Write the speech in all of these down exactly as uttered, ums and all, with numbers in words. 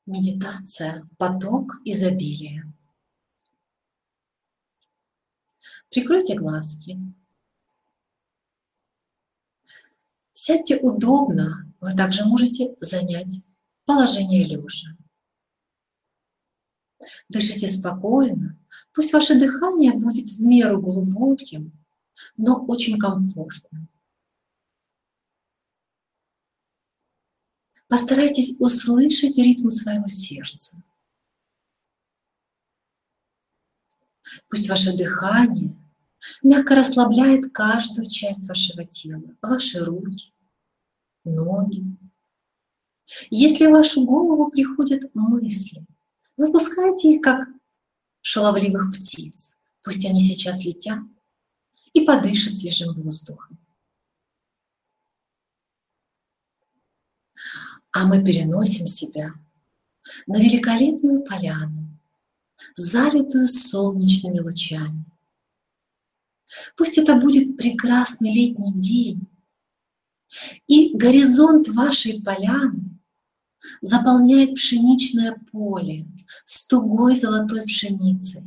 Медитация «Поток изобилия». Прикройте глазки. Сядьте удобно. Вы также можете занять положение лежа. Дышите спокойно. Пусть ваше дыхание будет в меру глубоким, но очень комфортным. Постарайтесь услышать ритм своего сердца. Пусть ваше дыхание мягко расслабляет каждую часть вашего тела, ваши руки, ноги. Если в вашу голову приходят мысли, выпускайте их, как шаловливых птиц. Пусть они сейчас летят и подышат свежим воздухом. А мы переносим себя на великолепную поляну, залитую солнечными лучами. Пусть это будет прекрасный летний день, и горизонт вашей поляны заполняет пшеничное поле с тугой золотой пшеницей.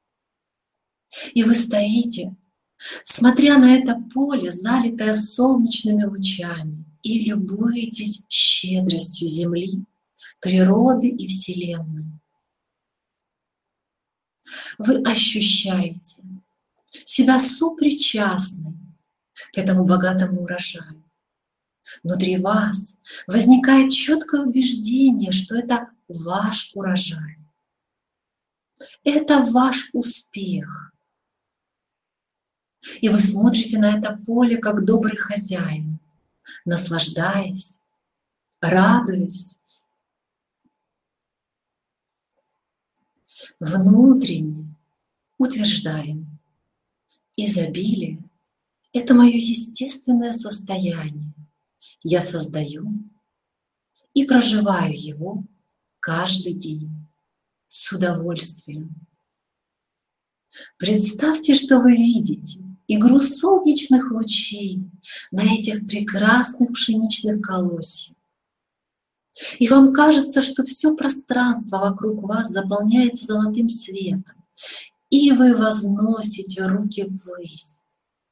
И вы стоите, смотря на это поле, залитое солнечными лучами, и любуетесь щедростью земли, природы и Вселенной. Вы ощущаете себя сопричастной к этому богатому урожаю. Внутри вас возникает четкое убеждение, что это ваш урожай. Это ваш успех. И вы смотрите на это поле как добрый хозяин, наслаждаясь, радуясь. Внутренне утверждаем: изобилие – это мое естественное состояние. Я создаю и проживаю его каждый день с удовольствием. Представьте, что вы видите игру солнечных лучей на этих прекрасных пшеничных колосьях. И вам кажется, что все пространство вокруг вас заполняется золотым светом, и вы возносите руки ввысь.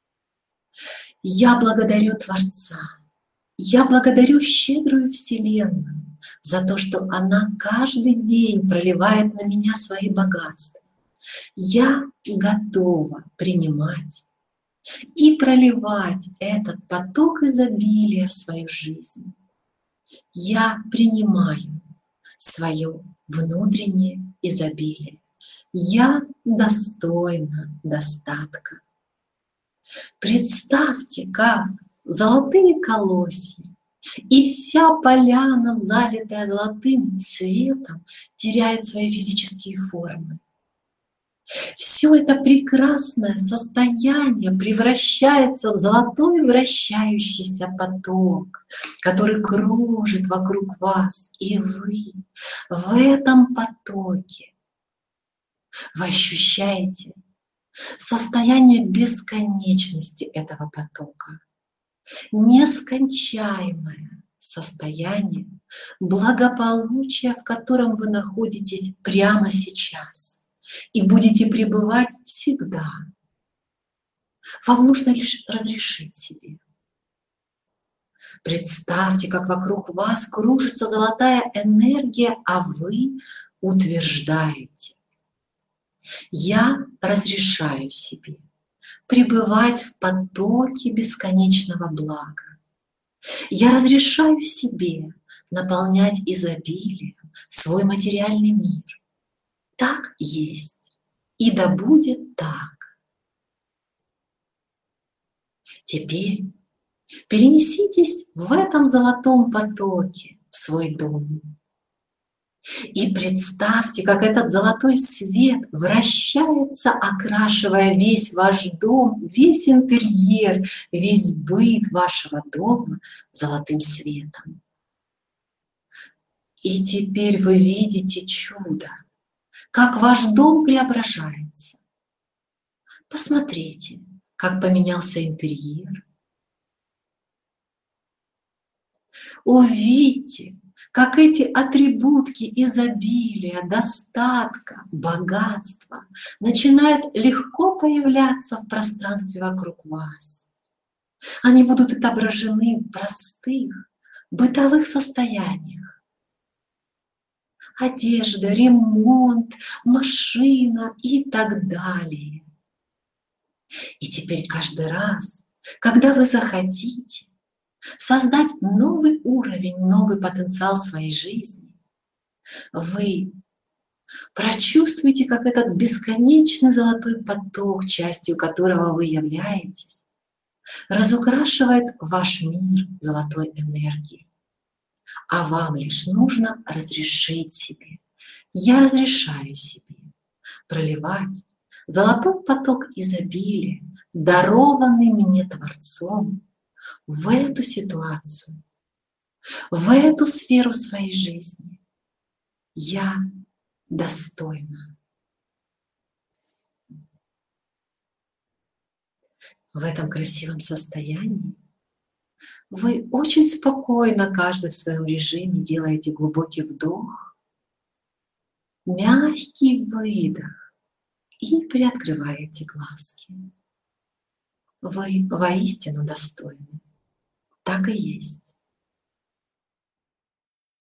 Я благодарю Творца, я благодарю щедрую Вселенную за то, что она каждый день проливает на меня свои богатства. Я готова принимать и проливать этот поток изобилия в свою жизнь. Я принимаю свое внутреннее изобилие. Я достойна достатка. Представьте, как золотые колосья и вся поляна, залитая золотым светом, теряет свои физические формы. Все это прекрасное состояние превращается в золотой вращающийся поток, который кружит вокруг вас, и вы в этом потоке вы ощущаете состояние бесконечности этого потока, нескончаемое состояние благополучия, в котором вы находитесь прямо сейчас. И будете пребывать всегда. Вам нужно лишь разрешить себе. Представьте, как вокруг вас кружится золотая энергия, а вы утверждаете: я разрешаю себе пребывать в потоке бесконечного блага. Я разрешаю себе наполнять изобилием свой материальный мир. Так есть, и да будет так. Теперь перенеситесь в этом золотом потоке в свой дом и представьте, как этот золотой свет вращается, окрашивая весь ваш дом, весь интерьер, весь быт вашего дома золотым светом. И теперь вы видите чудо, как ваш дом преображается. Посмотрите, как поменялся интерьер. Увидьте, как эти атрибутки изобилия, достатка, богатства начинают легко появляться в пространстве вокруг вас. Они будут отображены в простых, бытовых состояниях. Одежда, ремонт, машина и так далее. И теперь каждый раз, когда вы захотите создать новый уровень, новый потенциал своей жизни, вы прочувствуйте, как этот бесконечный золотой поток, частью которого вы являетесь, разукрашивает ваш мир золотой энергией. А вам лишь нужно разрешить себе. Я разрешаю себе проливать золотой поток изобилия, дарованный мне Творцом, в эту ситуацию, в эту сферу своей жизни. Я достойна. В этом красивом состоянии вы очень спокойно, каждый в своем режиме, делаете глубокий вдох, мягкий выдох и приоткрываете глазки. Вы воистину достойны. Так и есть.